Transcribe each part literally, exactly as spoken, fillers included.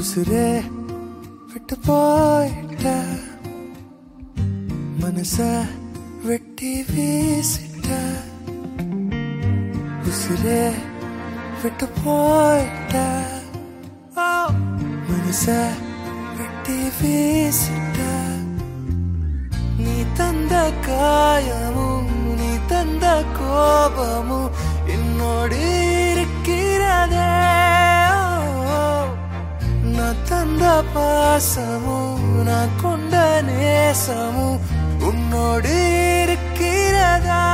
உசுரே விட்டு போயிட்ட மனச வெட்டி வீசிட்ட உசுரே விட்டு போயிட்ட மனச வெட்டி வீசிட்ட நீ தந்த காயமும் நீ தந்த கோபமும் என்னோடு இருக்கிறதே நான் தந்த பாசமும் நான் கொண்ட நேசமும் உன்னோடு இருக்கிறதா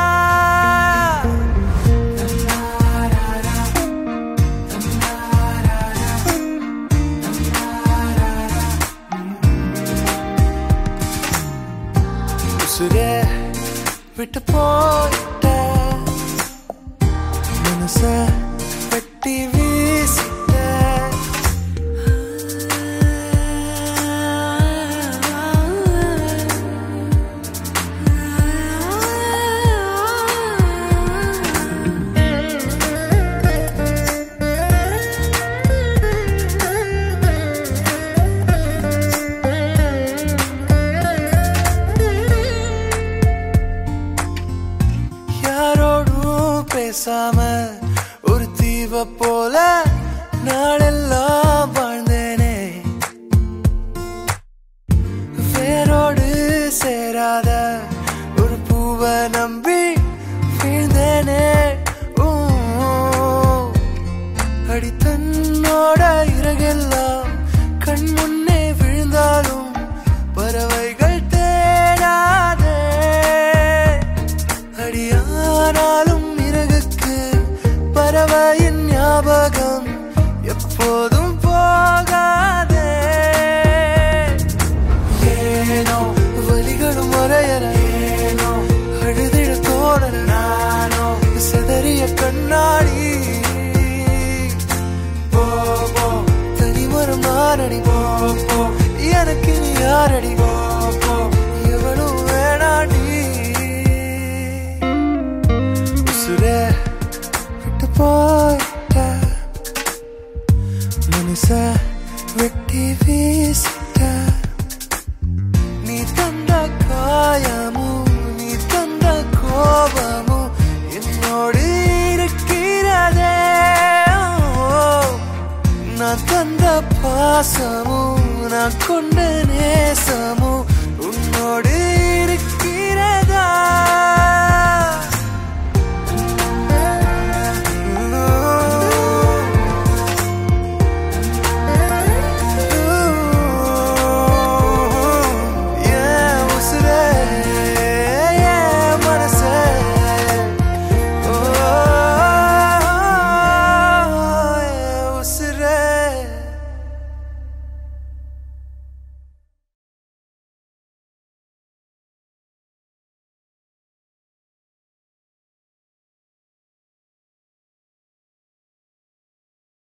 உசுரே விட்டு போயிட்ட மனச வெட்டி வீசிட்ட பேசாம ஒரு தீவ போல நாளெல்லாம் வாழ்ந்தேனே வேரோடு சேராத ஒரு பூவை நம்பி வீழ்ந்தேனே அடி தன்னோட இறகெல்லாம் கண் முன்னே விழுந்தாலும் பறவைகள் தேடாதே அடியானாலும் பறவையின் ஞாபகம் எப்போதும் போகாதே ஏனோ வலிகளும் முறையற ஏனோ அழுதிட தோணல நானோ செதறிய கண்ணாடி போ போ தனிமரம் நானடி போ போ எனக்கு நீ யாரடி போ போ எவனும் வேணாடி உசுரே போயிட்ட மனச வெட்டி வீசிட்ட நீ தந்த காயமும் நீ தந்த கோபமும் என்னோடு இருக்கிறதே நான் தந்த பாசமும் நான் கொண்ட நேசமும்